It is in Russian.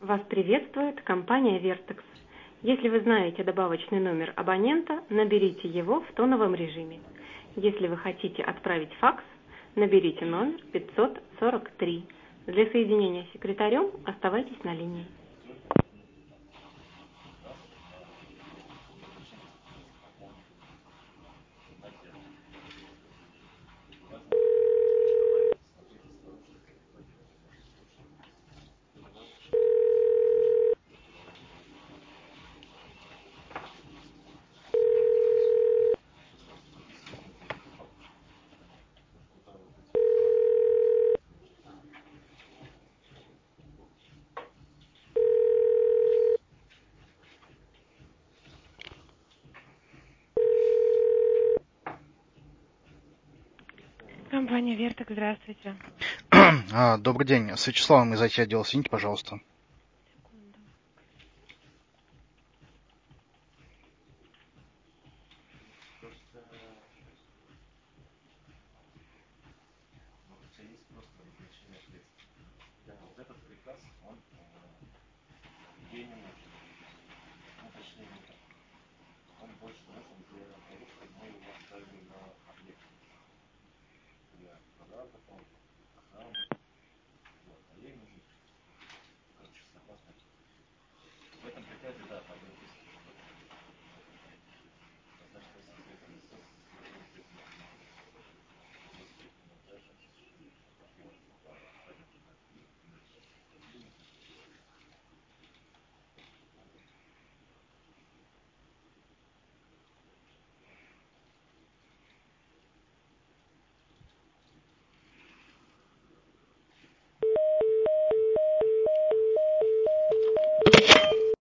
Вас приветствует компания Vertex. Если вы знаете добавочный номер абонента, наберите его в тоновом режиме. Если вы хотите отправить факс, наберите номер 543. Для соединения с секретарем оставайтесь на линии. Компания Vertex, здравствуйте. Добрый день. С Вячеславом из IT-отдела соедините, пожалуйста.